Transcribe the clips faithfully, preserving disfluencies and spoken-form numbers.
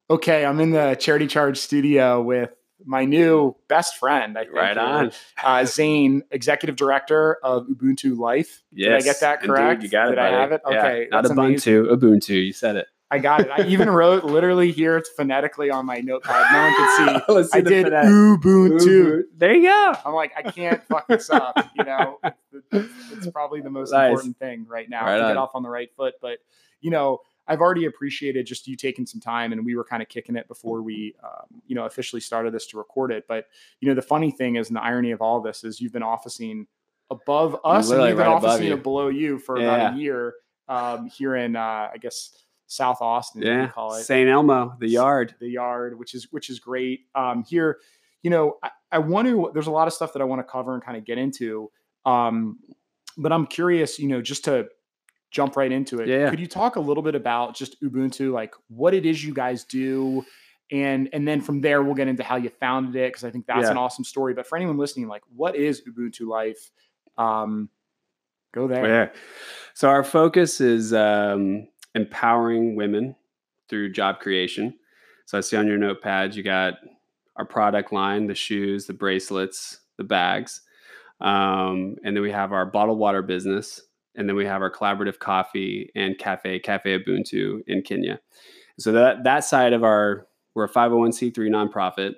Okay, I'm in the Charity Charge studio with my new best friend, I think. Right on. uh, Zane, Executive Director of Ubuntu Life. Yes, Did I get that correct? Indeed, you got it, Did buddy. I have it? Okay, yeah. Not that's amazing. Ubuntu, Ubuntu. You said it. I got it. I even wrote literally here, it's phonetically on my notepad. No one can see. Let's see I the did phonetic. Ubuntu. Ubuntu. There you go. I'm like, I can't fuck this up. You know, it's, it's probably the most Nice. important thing right now Right to on. get off on the right foot. But, you know, I've already appreciated just you taking some time, and we were kind of kicking it before we, um, you know, officially started this to record it. But, you know, the funny thing is, and the irony of all this is you've been officing above us Literally and you've right been above officing you. below you for Yeah. about a year um, here in, uh, I guess, South Austin, Yeah. we call it. Saint Elmo, the yard. The yard, which is, which is great. Um, here, you know, I, I want to, there's a lot of stuff that I want to cover and kind of get into. Um, but I'm curious, you know, just to jump right into it. Yeah. Could you talk a little bit about just Ubuntu, like what it is you guys do? And, and then from there, we'll get into how you founded it, because I think that's Yeah. an awesome story. But for anyone listening, like, what is Ubuntu Life? Um, go there. Yeah. So our focus is um, empowering women through job creation. So I see on your notepads, you got our product line, the shoes, the bracelets, the bags. Um, and then we have our bottled water business. And then we have our collaborative coffee and cafe, Cafe Ubuntu in Kenya. So that, that side of our, we're a five oh one c three nonprofit.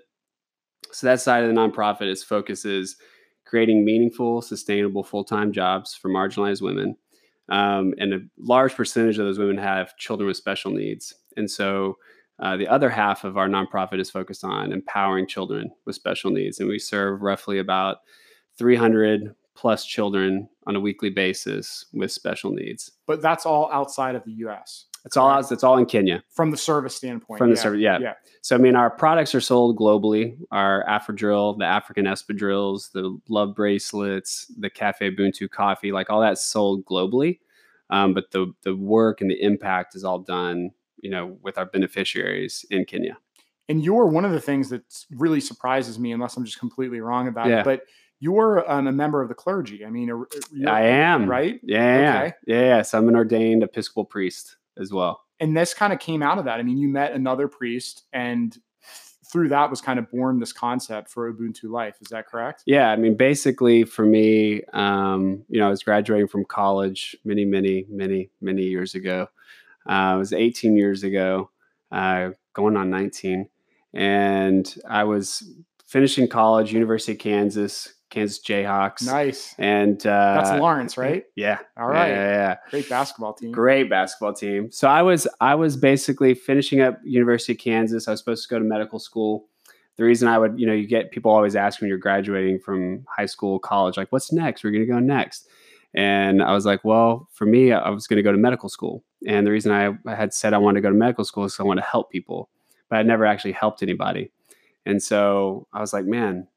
So that side of the nonprofit is focuses creating meaningful, sustainable full-time jobs for marginalized women. Um, and a large percentage of those women have children with special needs. And so uh, the other half of our nonprofit is focused on empowering children with special needs. And we serve roughly about three hundred plus children on a weekly basis with special needs. But that's all outside of the U S. It's all out, it's all in Kenya. From the service standpoint. From the yeah. service, yeah. yeah. So, I mean, our products are sold globally. Our Afrodrill, the African espadrilles, the love bracelets, the Cafe Ubuntu coffee, like all that's sold globally. Um, but the the work and the impact is all done, you know, with our beneficiaries in Kenya. And you're one of the things that really surprises me, unless I'm just completely wrong about Yeah. it, but you're um, a member of the clergy. I mean, you're, I am. Right? Yeah. Okay. Yeah. Yeah. So I'm an ordained Episcopal priest as well. And this kind of came out of that. I mean, you met another priest, and through that was kind of born this concept for Ubuntu Life. Is that correct? Yeah. I mean, basically for me, um, you know, I was graduating from college many, many, many, many years ago. Uh, it was eighteen years ago, uh, going on nineteen. And I was finishing college, University of Kansas, Kansas Jayhawks. Nice. And uh, that's Lawrence, right? Yeah. All right. Yeah, yeah, yeah. Great basketball team. Great basketball team. So I was I was basically finishing up University of Kansas. I was supposed to go to medical school. The reason I would, you know, you get people always ask when you're graduating from high school, college, like, what's next? We're going to go next. And I was like, well, for me, I was going to go to medical school. And the reason I, I had said I wanted to go to medical school is because I want to help people, but I never actually helped anybody. And so I was like, man,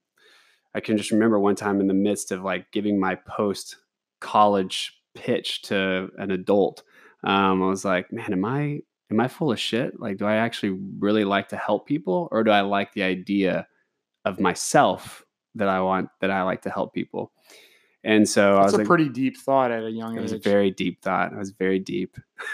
I can just remember one time in the midst of like giving my post college pitch to an adult. Um, I was like, man, am I, am I full of shit? Like, do I actually really like to help people, or do I like the idea of myself that I want, that I like to help people? And so That's I was a like, pretty deep thought at a young it age. was a very deep thought. It was very deep.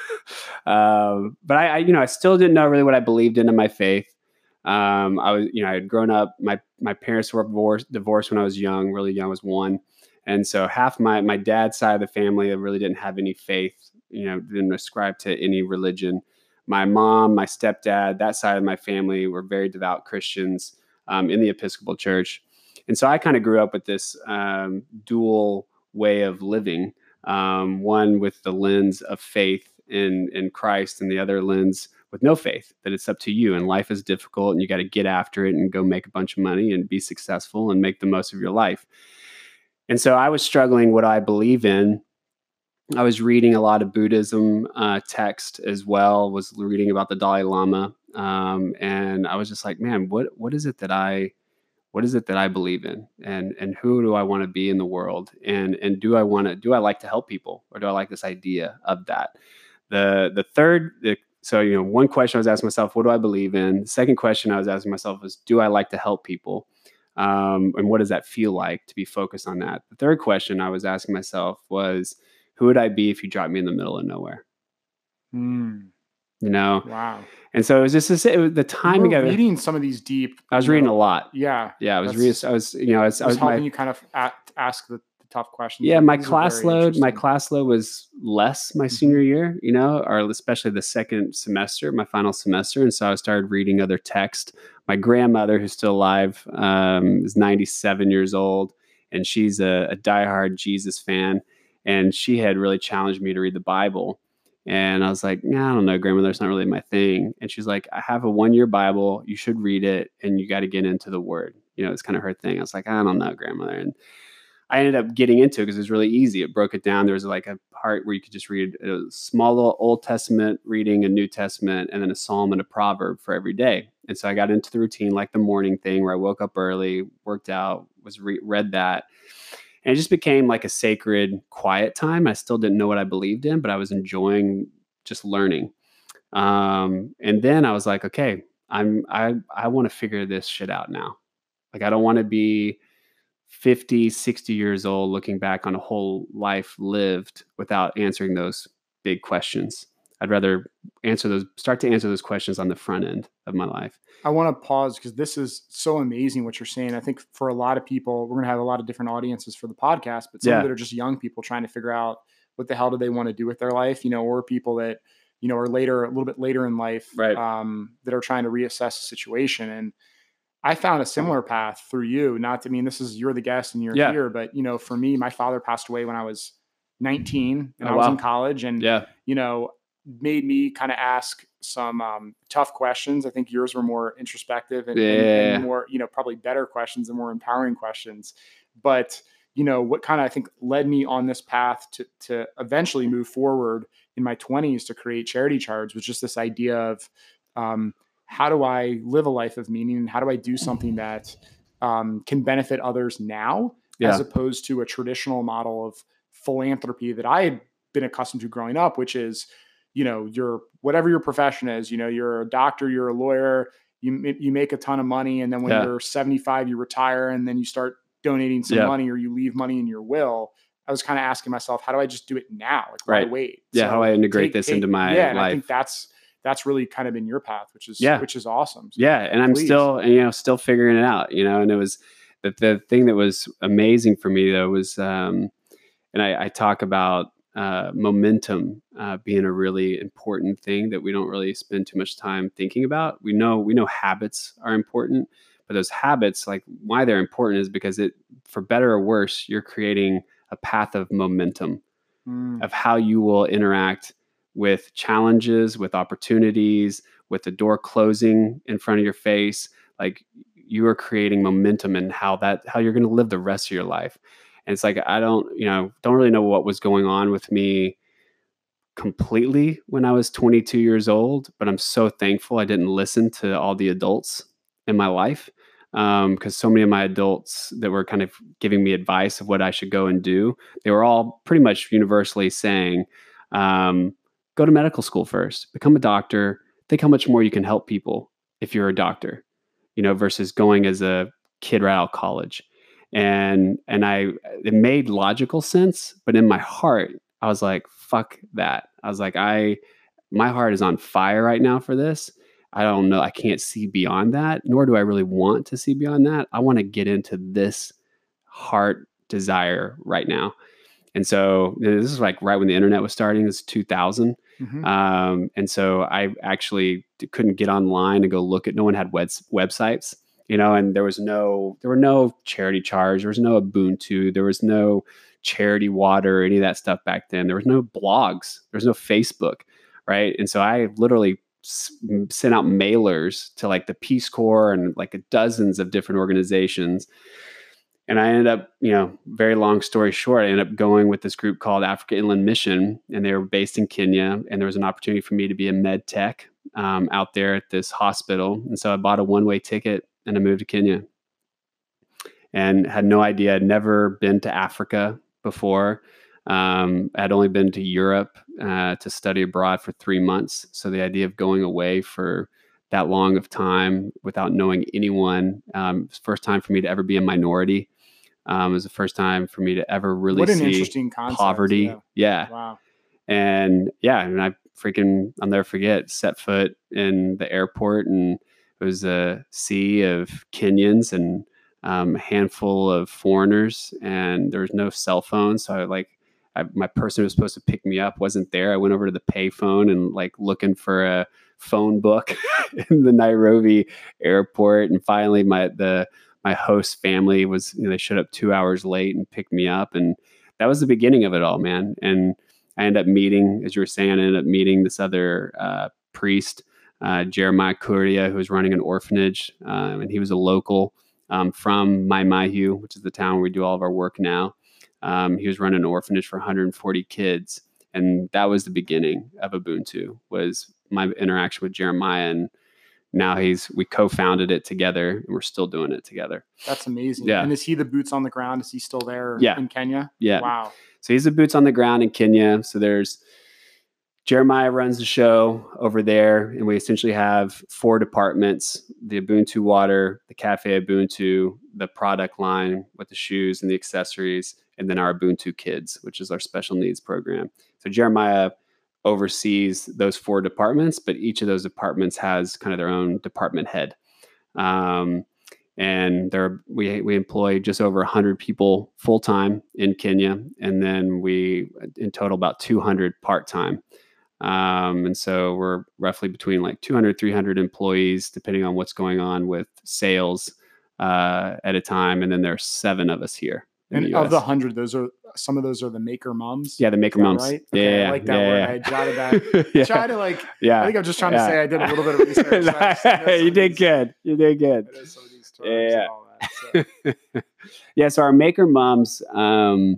um, but I, I, you know, I still didn't know really what I believed in in my faith. Um, I was, you know, I had grown up, my, my parents were divorced, divorced when I was young, really young. I was one. And so half my, my dad's side of the family really didn't have any faith, you know, didn't ascribe to any religion. My mom, my stepdad, that side of my family were very devout Christians um, in the Episcopal Church. And so I kind of grew up with this um, dual way of living, um, one with the lens of faith in, in Christ, and the other lens with no faith, that it's up to you and life is difficult and you got to get after it and go make a bunch of money and be successful and make the most of your life. And so I was struggling what I believe in. I was reading a lot of Buddhism uh, text as well, was reading about the Dalai Lama. Um, and I was just like, man, what what is it that I what is it that I believe in, and and who do I want to be in the world, and and do I want to do I like to help people, or do I like this idea of that? The the third the, so you know one question I was asking myself, what do I believe in? The second question I was asking myself was, do I like to help people, um, and what does that feel like to be focused on that? The third question I was asking myself was, who would I be if you dropped me in the middle of nowhere? Mm. You know, wow. And so it was just this, it was the time you were together. reading some of these deep. I was reading know, a lot. Yeah. Yeah. I was reading, I was, you know, I was, I was, I was helping my, you kind of at, ask the, the tough questions. Yeah. Like, my class load, my class load was less my mm-hmm. senior year, you know, or especially the second semester, my final semester. And so I started reading other text. My grandmother, who's still alive, um, is ninety-seven years old, and she's a, a diehard Jesus fan. And she had really challenged me to read the Bible. And I was like, nah, I don't know, grandmother, that's not really my thing. And she's like, I have a one-year Bible. You should read it, and you got to get into the Word. You know, it's kind of her thing. I was like, I don't know, grandmother. And I ended up getting into it because it was really easy. It broke it down. There was like a part where you could just read a small little Old Testament reading, a New Testament, and then a Psalm and a proverb for every day. And so I got into the routine, like the morning thing where I woke up early, worked out, was re- read that. And it just became like a sacred, quiet time. I still didn't know what I believed in, but I was enjoying just learning. Um, and then I was like, okay, I'm I I want to figure this shit out now. Like, I don't want to be fifty, sixty years old looking back on a whole life lived without answering those big questions. I'd rather answer those, start to answer those questions on the front end of my life. I want to pause because this is so amazing what you're saying. I think for a lot of people, we're going to have a lot of different audiences for the podcast, but some Yeah. that are just young people trying to figure out what the hell do they want to do with their life, you know, or people that, you know, are later, a little bit later in life, right. um, that are trying to reassess the situation. And I found a similar path through you. Not to mean this is, you're the guest and you're yeah. here, but, you know, for me, my father passed away when I was nineteen and oh, I was wow. in college, and, yeah. you know, made me kind of ask some um, tough questions. I think yours were more introspective and, yeah. and, and more, you know, probably better questions and more empowering questions. But, you know, what kind of, I think, led me on this path to, to eventually move forward in my twenties to create Charity Charge was just this idea of um, how do I live a life of meaning, and how do I do something that um, can benefit others now, yeah. as opposed to a traditional model of philanthropy that I had been accustomed to growing up, which is, you know, you're whatever your profession is, you know, you're a doctor, you're a lawyer, you you make a ton of money. And then when yeah. you're seventy-five, you retire, and then you start donating some yeah. money, or you leave money in your will. I was kind of asking myself, how do I just do it now? Like, right. why wait? Yeah. So how do I integrate take, this take, into my yeah, and life? I think that's, that's really kind of been your path, which is, yeah. which is awesome. So yeah. And I'm please. still, you know, still figuring it out, you know, and it was the, the thing that was amazing for me though was, um, and I, I talk about, Uh, momentum uh, being a really important thing that we don't really spend too much time thinking about. We know we know habits are important, but those habits, like why they're important is because it, for better or worse, you're creating a path of momentum mm. of how you will interact with challenges, with opportunities, with the door closing in front of your face. Like you are creating momentum in how that how you're going to live the rest of your life. And it's like, I don't, you know, don't really know what was going on with me completely when I was twenty-two years old, but I'm so thankful I didn't listen to all the adults in my life. Um, cause so many of my adults that were kind of giving me advice of what I should go and do, they were all pretty much universally saying, um, go to medical school first, become a doctor, think how much more you can help people if you're a doctor, you know, versus going as a kid right out of college. And, and I, it made logical sense, but in my heart, I was like, fuck that. I was like, I, my heart is on fire right now for this. I don't know. I can't see beyond that, nor do I really want to see beyond that. I want to get into this heart desire right now. And so this is like right when the internet was starting, this is two thousand. Mm-hmm. Um, and so I actually couldn't get online and go look at, no one had web, websites. You know, and there was no, there were no Charity Charge, there was no Ubuntu, there was no Charity Water, any of that stuff back then. There was no blogs, there was no Facebook, right? And so I literally s- sent out mailers to like the Peace Corps and like dozens of different organizations. And I ended up, you know, very long story short, I ended up going with this group called Africa Inland Mission, and they were based in Kenya. And there was an opportunity for me to be a med tech um, out there at this hospital. And so I bought a one-way ticket and I moved to Kenya and had no idea. I'd never been to Africa before. Um, I'd only been to Europe uh, to study abroad for three months. So the idea of going away for that long of time without knowing anyone, um, it was the first time for me to ever be a minority. Um, it was the first time for me to ever really what an see interesting concept. poverty. Yeah. yeah. Wow. And yeah, and I freaking, I'll never forget, set foot in the airport, and it was a sea of Kenyans and um, a handful of foreigners, and there was no cell phone. So I like, I, my person who was supposed to pick me up wasn't there. I went over to the payphone and like looking for a phone book in the Nairobi airport. And finally my, the, my host family was, you know, they showed up two hours late and picked me up. And that was the beginning of it all, man. And I ended up meeting, as you were saying, I ended up meeting this other uh, priest, uh, Jeremiah Kuria, who was running an orphanage. Um, and he was a local um, from Mai Mahiu, which is the town where we do all of our work now. Um, he was running an orphanage for one hundred forty kids. And that was the beginning of Ubuntu, was my interaction with Jeremiah. And now he's, we co-founded it together, and we're still doing it together. That's amazing. Yeah. And is he the boots on the ground? Is he still there yeah. in Kenya? Yeah. Wow. So he's the boots on the ground in Kenya. So there's Jeremiah runs the show over there, and we essentially have four departments: the Ubuntu Water, the Cafe Ubuntu, the product line with the shoes and the accessories, and then our Ubuntu Kids, which is our special needs program. So Jeremiah oversees those four departments, but each of those departments has kind of their own department head. Um, and there, we we employ just over one hundred people full-time in Kenya, and then we, in total, about two hundred part-time. Um, and so we're roughly between like two hundred, three hundred employees, depending on what's going on with sales uh, at a time. And then there's seven of us here. And the of the hundred, those are, some of those are the maker moms. Yeah, the maker moms. Right? Okay, yeah, I like that yeah, word. yeah. I jotted that. yeah. Try to like. Yeah. I think I'm just trying yeah. to say I did a little bit of research. So you did these, good. You did good. Some of these terms yeah. and all that, so. yeah. So our maker moms, um,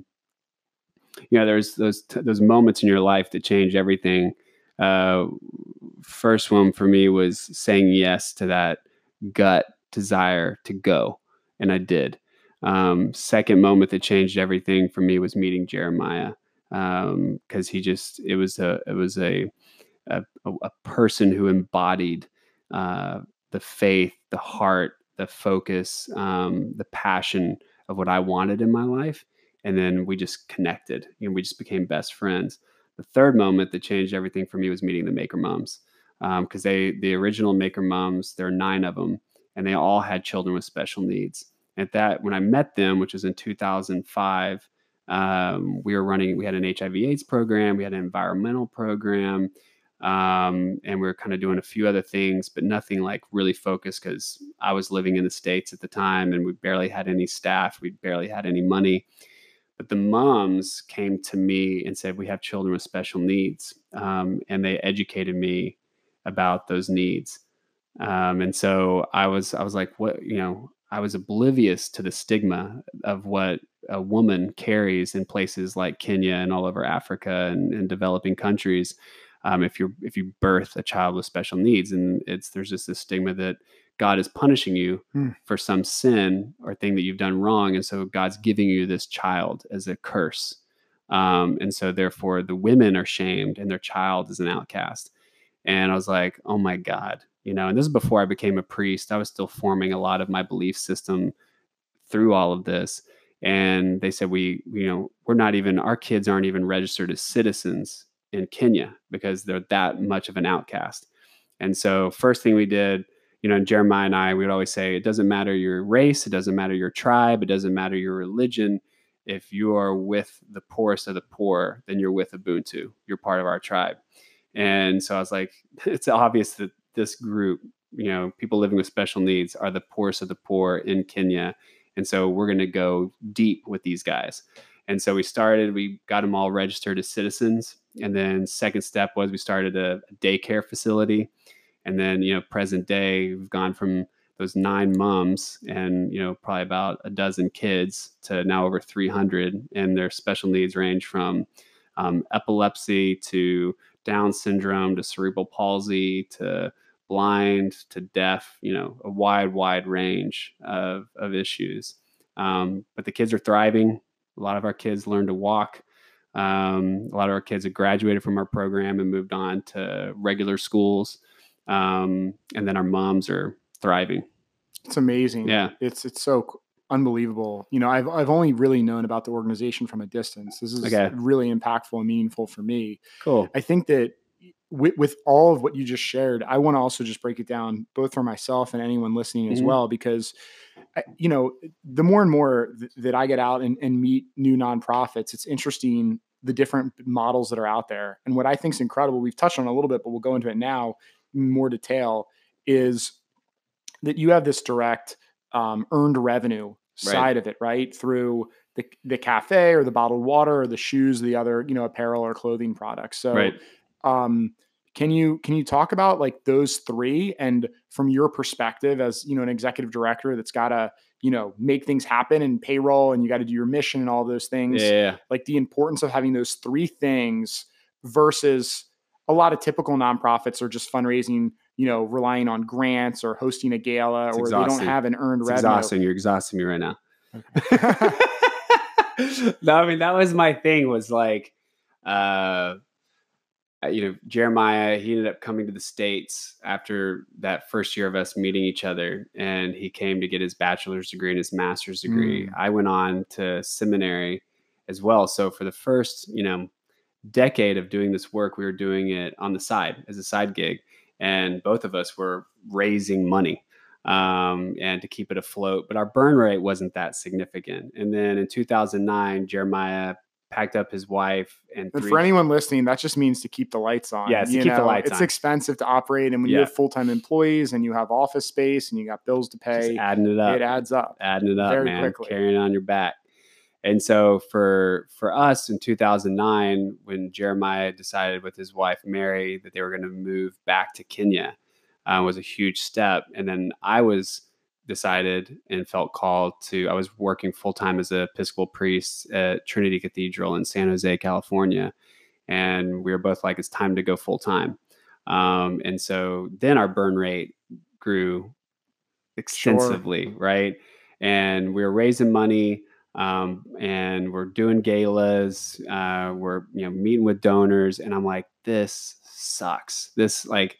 you know, there's those those moments in your life that change everything. Uh, first one for me was saying yes to that gut desire to go, and I did. Um, second moment that changed everything for me was meeting Jeremiah, um, because he just it was a it was a a, a person who embodied uh, the faith, the heart, the focus, um, the passion of what I wanted in my life, and then we just connected, and we just became best friends. The third moment that changed everything for me was meeting the Maker Moms, because um, they, the original Maker Moms, there are nine of them, and they all had children with special needs. At that, when I met them, which was in two thousand five, um, we were running, we had an H I V AIDS program, we had an environmental program, um, and we were kind of doing a few other things, but nothing like really focused, because I was living in the States at the time, and we barely had any staff, we barely had any money. But the moms came to me and said, we have children with special needs. Um, and they educated me about those needs. Um, and so I was, I was like, what, you know, I was oblivious to the stigma of what a woman carries in places like Kenya and all over Africa and, and developing countries. Um, if you're, if you birth a child with special needs, and it's, there's just this stigma that God is punishing you hmm. for some sin or thing that you've done wrong. And so God's giving you this child as a curse. Um, and so therefore the women are shamed and their child is an outcast. And I was like, oh my God, you know, and this is before I became a priest. I was still forming a lot of my belief system through all of this. And they said, we, you know, we're not even, our kids aren't even registered as citizens in Kenya because they're that much of an outcast. And so first thing we did, you know, Jeremiah and I, we would always say, it doesn't matter your race, it doesn't matter your tribe, it doesn't matter your religion. If you are with the poorest of the poor, then you're with Ubuntu. You're part of our tribe. And so I was like, it's obvious that this group, you know, people living with special needs are the poorest of the poor in Kenya. And so we're going to go deep with these guys. And so we started, we got them all registered as citizens. And then second step was we started a, a daycare facility. And then, you know, present day, we've gone from those nine moms and, you know, probably about a dozen kids to now over three hundred. And their special needs range from um, epilepsy to Down syndrome to cerebral palsy to blind to deaf, you know, a wide, wide range of, of issues. Um, but the kids are thriving. A lot of our kids learned to walk. Um, a lot of our kids have graduated from our program and moved on to regular schools. Um, and then our moms are thriving. It's amazing. Yeah. It's, it's so unbelievable. You know, I've, I've only really known about the organization from a distance. This is okay. really impactful and meaningful for me. Cool. I think that with, with all of what you just shared, I want to also just break it down both for myself and anyone listening as Mhm. well, because, I- you know, the more and more th- that I get out and, and meet new nonprofits, it's interesting the different models that are out there. And what I think is incredible, we've touched on it a little bit, but we'll go into it now in more detail, is that you have this direct um, earned revenue Right. side of it, right? Through the, the cafe or the bottled water or the shoes, the other, you know, apparel or clothing products. So, Right. um, can you, can you talk about like those three, and from your perspective as, you know, an executive director that's got to, you know, make things happen and payroll, and you got to do your mission and all those things, Yeah. like the importance of having those three things versus a lot of typical nonprofits are just fundraising, you know, relying on grants or hosting a gala, It's or they don't exhausting. have an earned It's revenue. exhausting. You're exhausting me right now. Okay. No, I mean, that was my thing, was like, uh, you know, Jeremiah, he ended up coming to the States after that first year of us meeting each other, and he came to get his bachelor's degree and his master's degree. Mm. I went on to seminary as well. So for the first, you know, decade of doing this work, we were doing it on the side as a side gig, and both of us were raising money um, and to keep it afloat. But our burn rate wasn't that significant. And then in two thousand nine, Jeremiah packed up his wife and And three. for anyone listening, that just means to keep the lights on. Yes, to you keep the know, lights it's on. expensive to operate. And when you Yeah. have full-time employees and you have office space and you got bills to Just pay, adding it up, it adds up. adding it up, very man, quickly. carrying it on your back. And so for for us in two thousand nine, when Jeremiah decided with his wife Mary that they were going to move back to Kenya, uh, was a huge step. And then I was decided and felt called to. I was working full time as an Episcopal priest at Trinity Cathedral in San Jose, California, and we were both like, it's time to go full time. Um, and so then our burn rate grew extensively, Sure. right? And we were raising money, um, and we're doing galas, uh, we're you know meeting with donors, and I'm like, this sucks. This like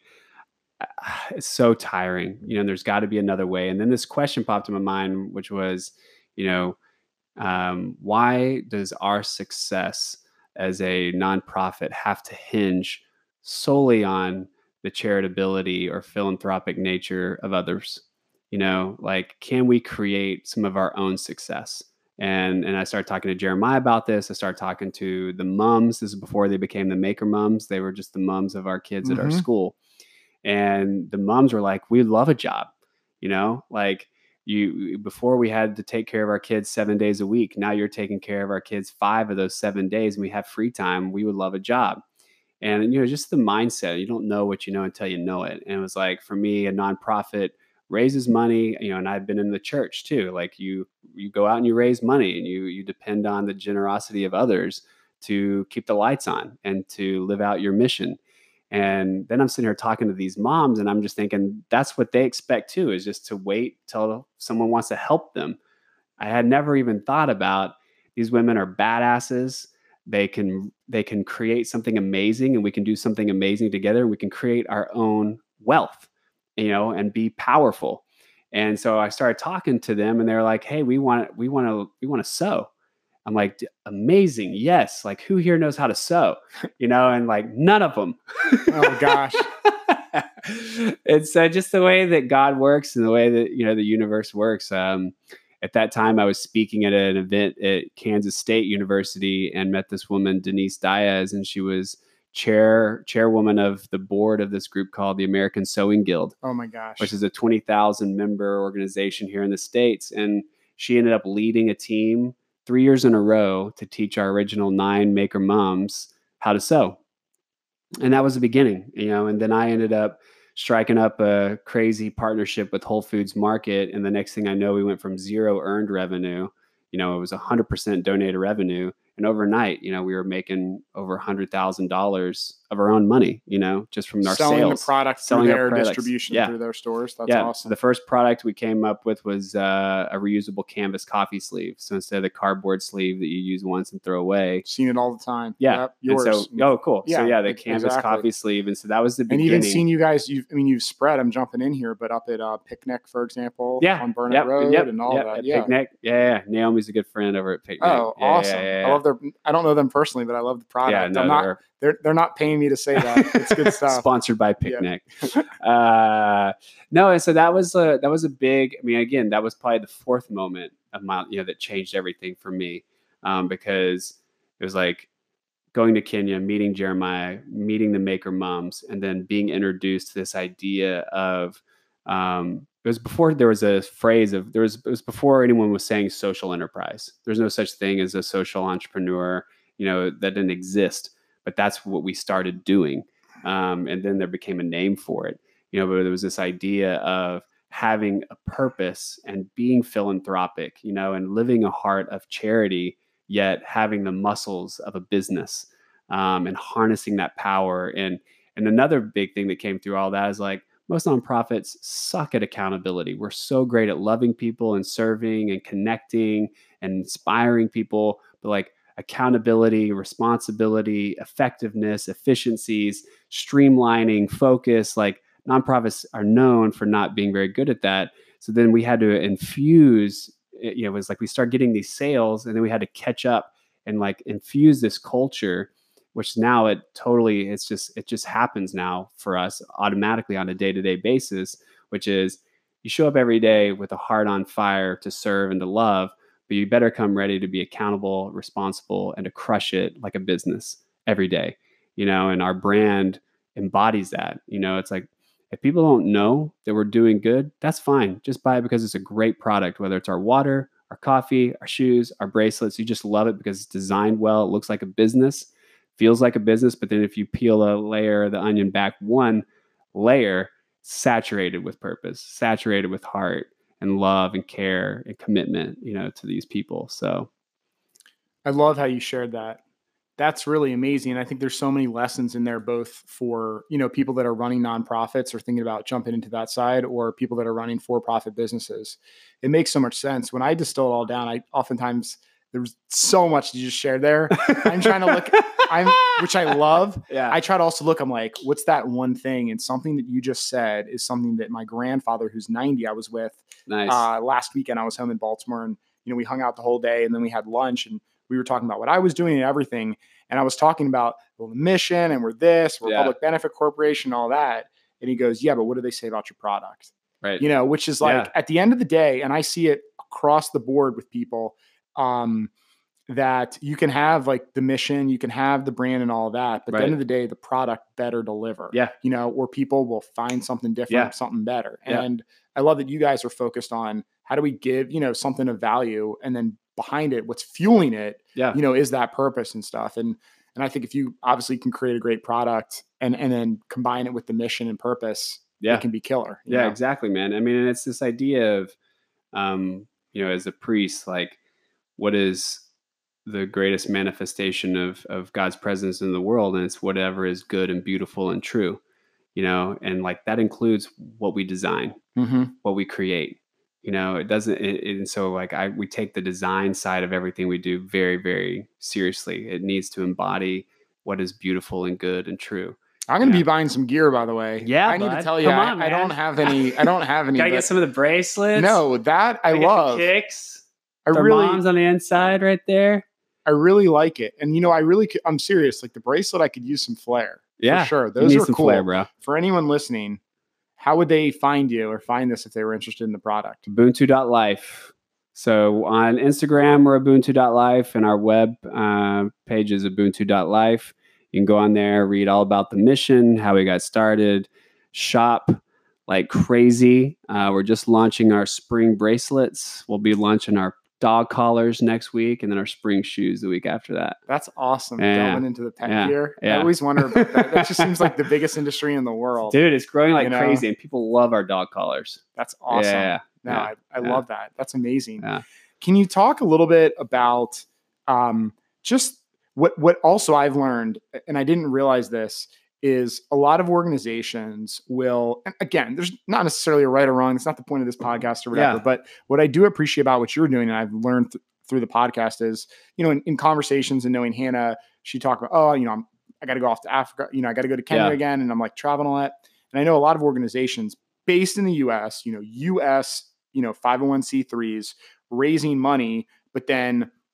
it's so tiring. You know, there's got to be another way. And then this question popped in my mind, which was, you know, um, why does our success as a nonprofit have to hinge solely on the charitability or philanthropic nature of others? You know, like, can we create some of our own success? And and I started talking to Jeremiah about this. I started talking to the moms. This is before they became the Maker Moms. They were just the moms of our kids at our Mhm. school. And the moms were like, we love a job, you know, like you, before we had to take care of our kids seven days a week. Now you're taking care of our kids five of those seven days and we have free time. We would love a job. And, you know, just the mindset, you don't know what you know until you know it. And it was like, for me, a nonprofit raises money, you know, and I've been in the church too. Like you, you go out and you raise money and you, you depend on the generosity of others to keep the lights on and to live out your mission. And then I'm sitting here talking to these moms and I'm just thinking that's what they expect too, is just to wait till someone wants to help them. I had never even thought about these women are badasses. They can they can create something amazing and we can do something amazing together. We can create our own wealth, you know, and be powerful. And so I started talking to them and they're like, hey, we want we want to we want to sew. I'm like, amazing. Yes. Like, who here knows how to sew, you know, and like none of them. Oh gosh. It's uh, just the way that God works and the way that, you know, the universe works. Um, at that time I was speaking at an event at Kansas State University and met this woman, Denise Diaz, and she was chair chairwoman of the board of this group called the American Sewing Guild. Oh my gosh. Which is a twenty thousand member organization here in the States. And she ended up leading a team three years in a row to teach our original nine Maker Moms how to sew. And that was the beginning, you know, and then I ended up striking up a crazy partnership with Whole Foods Market. And the next thing I know, we went from zero earned revenue, you know, it was one hundred percent donated revenue. And overnight, you know, we were making over one hundred thousand dollars of our own money, you know, just from our selling sales. the product selling through our their products. distribution Yeah. through their stores. That's yeah. awesome. The first product we came up with was uh, a reusable canvas coffee sleeve. So instead of the cardboard sleeve that you use once and throw away. Seen it all the time. Yeah. Yep, yours. And so, oh, cool. Yeah, so yeah, the ex- canvas exactly. coffee sleeve. And so that was the And beginning. even seen you guys, you've, I mean, you've spread, I'm jumping in here, but up at uh, Picnic, for example, yeah. on Burnett yep. Road yep. and all yep. that. At Yeah. Picnic. Yeah, yeah. Naomi's a good friend over at Picnic. Oh, yeah, awesome. Yeah, yeah, yeah. I love their, I don't know them personally, but I love the product. Yeah, no, I'm not, they're, they're, they're not paying me to say that. It's good stuff. Sponsored by Picnic. Yeah. uh, no. And so that was a, that was a big, I mean, again, that was probably the fourth moment of my, you know, that changed everything for me. Um, because it was like going to Kenya, meeting Jeremiah, meeting the Maker Moms, and then being introduced to this idea of, um, it was before there was a phrase of, there was, it was before anyone was saying social enterprise. There's no such thing as a social entrepreneur, you know, that didn't exist, but that's what we started doing. Um, and then there became a name for it, you know, but there was this idea of having a purpose and being philanthropic, you know, and living a heart of charity, yet having the muscles of a business, um, and harnessing that power. And, and another big thing that came through all that is like, most nonprofits suck at accountability. We're so great at loving people and serving and connecting and inspiring people, but like accountability, responsibility, effectiveness, efficiencies, streamlining, focus, like nonprofits are known for not being very good at that. So then we had to infuse, you know, it was like we started getting these sales and then we had to catch up and like infuse this culture, which now it totally, it's just, it just happens now for us automatically on a day-to-day basis, which is you show up every day with a heart on fire to serve and to love, but you better come ready to be accountable, responsible, and to crush it like a business every day, you know, and our brand embodies that. You know, it's like, if people don't know that we're doing good, that's fine. Just buy it because it's a great product, whether it's our water, our coffee, our shoes, our bracelets. You just love it because it's designed well. It looks like a business, feels like a business. But then if you peel a layer of the onion back one layer, saturated with purpose, saturated with heart and love and care and commitment, you know, to these people. So I love how you shared that. That's really amazing. And I think there's so many lessons in there, both for, you know, people that are running nonprofits or thinking about jumping into that side, or people that are running for-profit businesses. It makes so much sense. When I distill it all down, I oftentimes, there's so much to just share there. I'm trying to look, I'm, which I love. Yeah. I try to also look, I'm like, what's that one thing? And something that you just said is something that my grandfather, who's ninety, I was with nice. uh, last weekend. I was home in Baltimore and, you know, we hung out the whole day and then we had lunch and we were talking about what I was doing and everything. And I was talking about, well, the mission and we're this, we're yeah. public benefit corporation, all that. And he goes, yeah, but what do they say about your product? Right. You know, which is like, yeah. at the end of the day, and I see it across the board with people, um, that you can have like the mission, you can have the brand and all that, but right. at the end of the day, the product better deliver. Yeah. You know, or people will find something different, yeah. something better. Yeah. And I love that you guys are focused on how do we give, you know, something of value, and then behind it, what's fueling it, yeah. you know, is that purpose and stuff. And, and I think if you obviously can create a great product and, and then combine it with the mission and purpose, yeah. it can be killer. Yeah, know? exactly, man. I mean, and it's this idea of, um, you know, as a priest, like what is the greatest manifestation of, of God's presence in the world? And it's whatever is good and beautiful and true, you know, and like that includes what we design, mm-hmm. what we create. You know, it doesn't, it, it, and so like I, we take the design side of everything we do very, very seriously. It needs to embody what is beautiful and good and true. I'm going to yeah. be buying some gear, by the way. Yeah, I need bud. to tell you, Come I, on, I don't man. have any, I don't have any. Gotta but, get some of the bracelets. No, that I Gotta get love. the kicks. I Their really, moms on the inside right there. I really like it. And, you know, I really, I'm serious. Like the bracelet, I could use some flair. Yeah. For sure. You Those need are some cool. flair, bro. For anyone listening, how would they find you or find this if they were interested in the product? Ubuntu dot life. So on Instagram, we're Ubuntu dot life, and our web uh, page is Ubuntu dot life. You can go on there, read all about the mission, how we got started, shop like crazy. Uh, we're just launching our spring bracelets. We'll be launching our dog collars next week, and then our spring shoes the week after that. That's awesome. Yeah. Delving into the pet Yeah. gear. Yeah. I always wonder about that. That just seems like the biggest industry in the world. Dude, it's growing like You know? crazy, and people love our dog collars. That's awesome. Yeah. No, Yeah. I, I Yeah. love that. That's amazing. Yeah. Can you talk a little bit about um, just what what also I've learned, and I didn't realize this, is a lot of organizations will, and again, there's not necessarily a right or wrong. It's not the point of this podcast or whatever, Yeah. but what I do appreciate about what you're doing, and I've learned th- through the podcast is, you know, in, in conversations and knowing Hannah, she talked about, oh, you know, I'm, I got to go off to Africa, you know, I got to go to Kenya Yeah. again. And I'm like traveling all that. And I know a lot of organizations based in the U S, you know, U S, you know, five oh one c threes raising money, but then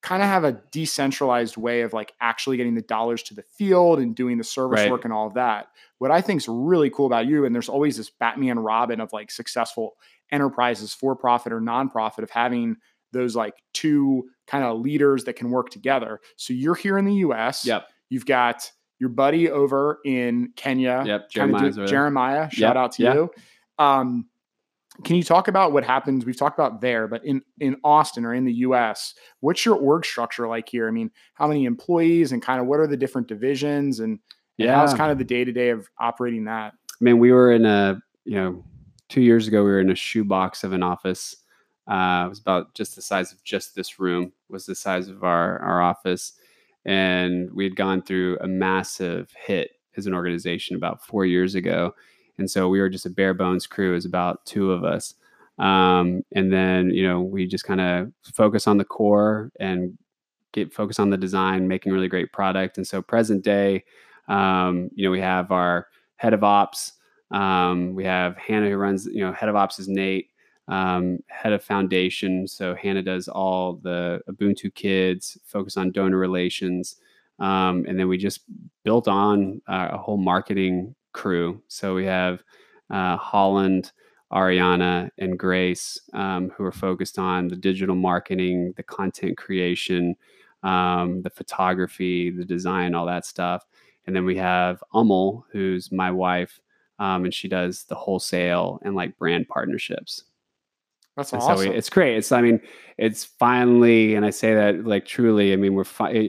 kind of have a decentralized way of like actually getting the dollars to the field and doing the service Right. work and all of that. What I think is really cool about you, and there's always this Batman Robin of like successful enterprises, for profit or nonprofit, of having those like two kind of leaders that can work together. So you're here in the U S. Yep. You've got your buddy over in Kenya. Yep. Kind of Jeremiah's do, over there. Jeremiah, shout Yep. out to Yeah. you. Um, Can you talk about what happens? We've talked about there, but in, in Austin or in the U S, what's your org structure like here? I mean, how many employees and kind of what are the different divisions, and, and Yeah. how's kind of the day-to-day of operating that? I mean, we were in a, you know, two years ago, we were in a shoebox of an office. Uh, it was about just the size of just this room was the size of our, our office. And we had gone through a massive hit as an organization about four years ago. And so we were just a bare bones crew. It was about two of us. Um, and then, you know, we just kind of focus on the core and get focused on the design, making really great product. And so present day, um, you know, we have our head of ops. Um, we have Hannah who runs, you know, head of ops is Nate, um, head of foundation. So Hannah does all the Ubuntu kids, focus on donor relations. Um, and then we just built on uh, a whole marketing crew. So we have uh, Holland, Ariana, and Grace, um, who are focused on the digital marketing, the content creation, um, the photography, the design, all that stuff. And then we have Amul, who's my wife, um, and she does the wholesale and like brand partnerships. That's And awesome. so we, it's great. It's, I mean, it's finally, and I say that like truly, I mean, we're fi-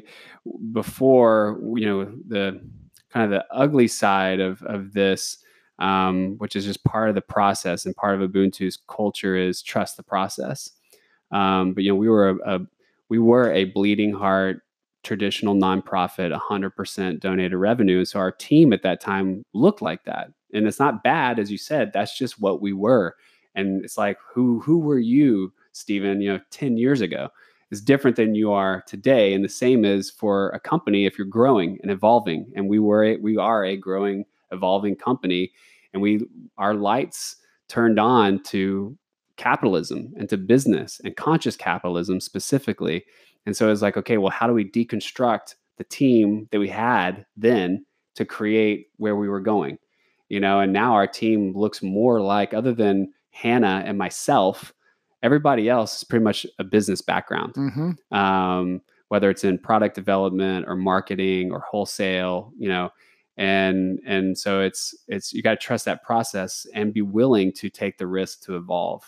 before, you know, the kind of the ugly side of, of this, um, which is just part of the process, and part of Ubuntu's culture is trust the process. Um, but, you know, we were a, a, we were a bleeding heart, traditional nonprofit, one hundred percent donated revenue. And so our team at that time looked like that. And it's not bad, as you said, that's just what we were. And it's like, who who were you, Stephen, you know, ten years ago? Is different than you are today. And the same is for a company if you're growing and evolving. And we were a, we are a growing, evolving company. And we our lights turned on to capitalism and to business and conscious capitalism specifically. And so it's like, okay, well, how do we deconstruct the team that we had then to create where we were going? You know, and now our team looks more like, other than Hannah and myself, everybody else is pretty much a business background, Mm-hmm. um, whether it's in product development or marketing or wholesale, you know, and and so it's it's you got to trust that process and be willing to take the risk to evolve.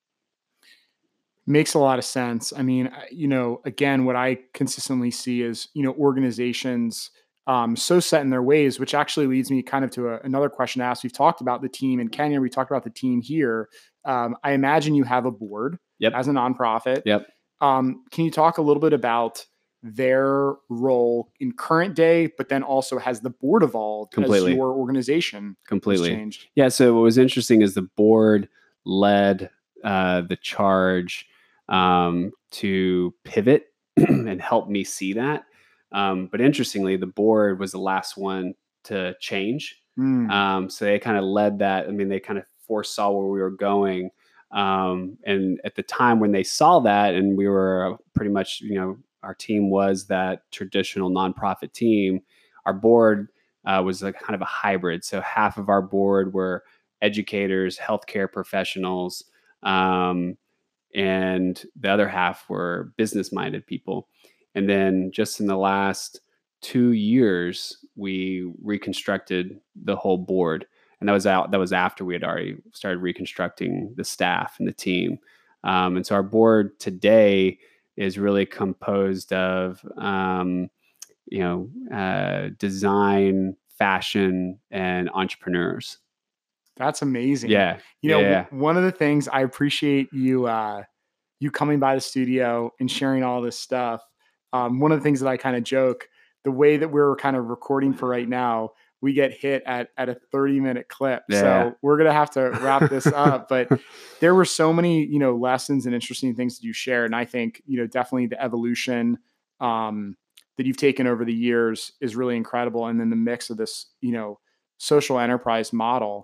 Makes a lot of sense. I mean, I- you know, again, what I consistently see is, you know, organizations um, so set in their ways, which actually leads me kind of to a, another question to ask. We've talked about the team in Kenya. We talked about the team here. Um, I imagine you have a board Yep. as a nonprofit. Yep. Um, can you talk a little bit about their role in current day, but then also has the board evolved Completely. as your organization has Completely. changed? Yeah. So what was interesting is the board led uh, the charge um, to pivot and help me see that. Um, but interestingly, the board was the last one to change. Mm. Um, so they kind of led that. I mean, they kind of foresaw where we were going. Um, and at the time when they saw that, and we were pretty much, you know, our team was that traditional nonprofit team, our board uh, was a kind of a hybrid. So half of our board were educators, healthcare professionals, um, and the other half were business-minded people. And then just in the last two years, we reconstructed the whole board, and that was out. That was after we had already started reconstructing the staff and the team. Um, and so our board today is really composed of, um, you know, uh, design, fashion, and entrepreneurs. That's amazing. Yeah. You know, yeah. w- one of the things I appreciate you, uh, you coming by the studio and sharing all this stuff. Um, one of the things that I kind of joke, the way that we're kind of recording for right now, we get hit at, at a thirty minute clip. Yeah. So we're going to have to wrap this up, but there were so many, you know, lessons and interesting things that you shared. And I think, you know, definitely the evolution, um, that you've taken over the years is really incredible. And then the mix of this, you know, social enterprise model.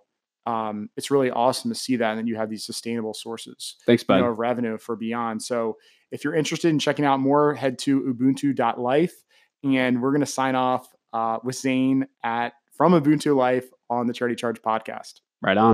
um, it's really awesome to see that. And then you have these sustainable sources Thanks, bud. you know, of revenue for Beyond. So if you're interested in checking out more, head to ubuntu dot life. And we're going to sign off uh, with Zane at from Ubuntu Life on the Charity Charge podcast. Right on.